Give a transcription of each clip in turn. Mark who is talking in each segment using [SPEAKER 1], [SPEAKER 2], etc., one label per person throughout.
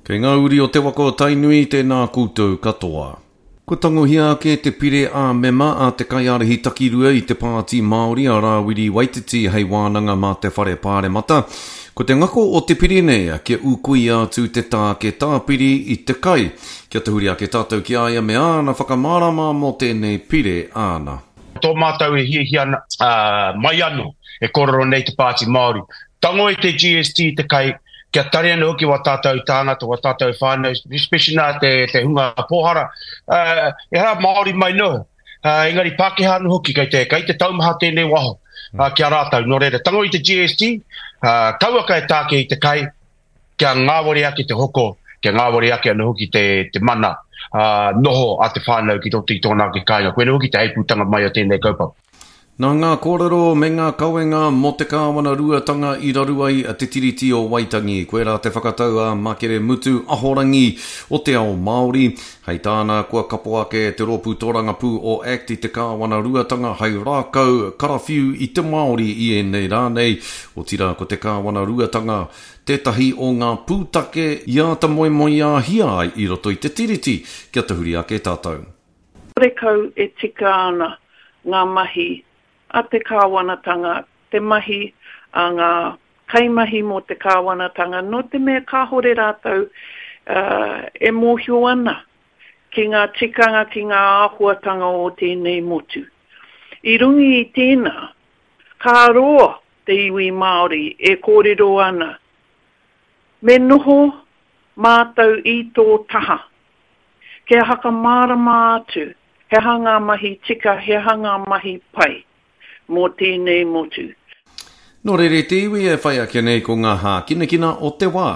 [SPEAKER 1] Kei ngā uri o te wako tainui tēnā koutou katoa. Ko tangohia ake te pire a mema a te kaiarehi takirua i te pāti Māori a Rawiri Waititi hei wānanga mā te whare pāre mata. Ko te ngako o te pire nei a kia ukui atu te tā ke tāpiri i te kai. Kia te huri ake tātou ki aia me āna whakamārama mō tēnei pire āna.
[SPEAKER 2] Tō mātou e hiana mai anō e kororo nei te pāti Māori. Tango i te GST te kai. Kia tare anu hoki wa tātou tāngata, wa tātou whānau, especially nā te hunga pōhara. E hara Māori mai no. Engari Pākehā anu hoki kei te taumaha tēnei waho. Kia rātou, no reira. Tango i te GST, kauaka e tāke i te kai, kia ngāwari ake te hoko, kia ngāwari ake anu hoki te mana noho a te whānau ki tōti tōnā ke kāinga. Koe hoki te eiputanga mai o tēnei kaupapa.
[SPEAKER 1] Nā ngā kōrero me ngā kauenga mō te kāwana ruatanga I raru ai a te tiriti o Waitangi. Koe rā te whakatau a Makere Mutu ahorangi o te ao Māori. Hei tāna kua kapo ake te rōpū tōranga pū o ACT I te kāwana ruatanga hei rākau karawhiu I te Māori I e nei rānei. O tira ko te kāwana ruatanga tētahi o ngā pūtake ia ta moe moe a hia ai I roto I te tiriti. Kia te huri ake tātou.
[SPEAKER 3] Rekau e tika ana ngā mahi a te kāwanatanga, te mahi a ngā kaimahi mō te kāwanatanga, no te mea kāhore rātou e mōhio ana ki ngā tikanga, ki ngā āhuatanga o tēnei motu. I rungi I tēnā, kā roa te iwi Māori e kōrero ana. Me noho mātou I tō taha. Ke haka mārama atu, he hanga mahi tika, he hanga mahi pai. Mō tēnei motu.
[SPEAKER 1] Nō rere te iwi e whai ake nei ko ngā hā kinakina o te wā.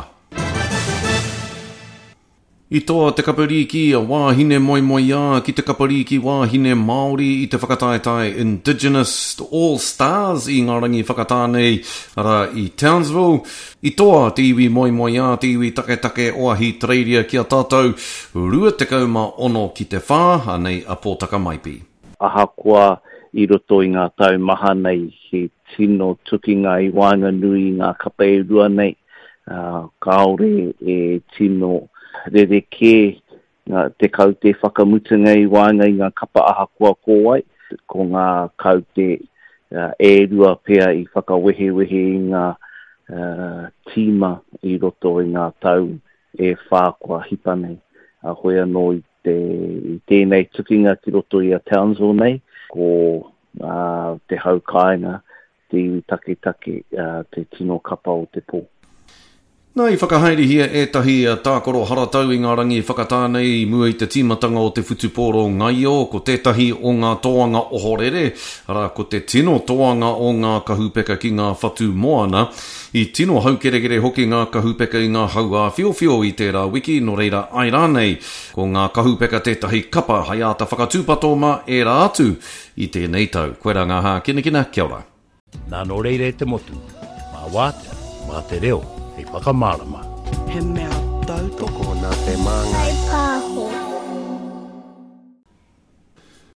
[SPEAKER 1] I toa te kapariki a wāhine moimoi a ki te kapariki wāhine Māori I te whakataetai Indigenous All Stars I ngā rangi whakatānei ara I Townsville. I toa te iwi moimoi a te iwi take oahi treiria ki a tātou rua te kauma ono ki te whā anei a pōtaka maipi.
[SPEAKER 4] Aha kua I roto I ngā tau maha nei he tino tukinga I wānga nui ngā kapai rua nei. Kāore e tino rereke te kaute whakamutunga I wānga I ngā kapa aha kua kōwai. Ko ngā kaute e rua pea I whakawehewehe I ngā tīma I roto I ngā tau e whākua hipa nei. Hoi anō I tēnei tukinga ki roto I a Townsville nei. Ko te haukainga, te take, te tino kapa o te pō.
[SPEAKER 1] Nā I whakahaere hia etahi a tākoro haratau I ngā rangi whakatānei mua I te tīmatanga o te whutupōro ngaio, ko tētahi o ngā toanga ohorere, ara ko te tino toanga o ngā kahupeka ki ngā whatu moana, I tino haukerekere hoki ngā kahupeka I ngā haua whiowhio I tērā wiki, no reira ai rānei, ko ngā kahupeka tētahi kapa hai ata whakatūpato ma e rā atu I tēnei tau. Koe rā ngā hā kinakina, kia ora.
[SPEAKER 5] Nā no reire te motu, mā wātea, mā te reo. Hei whakamārama.
[SPEAKER 6] He mea tautoko nā te māngai. Hei pāho.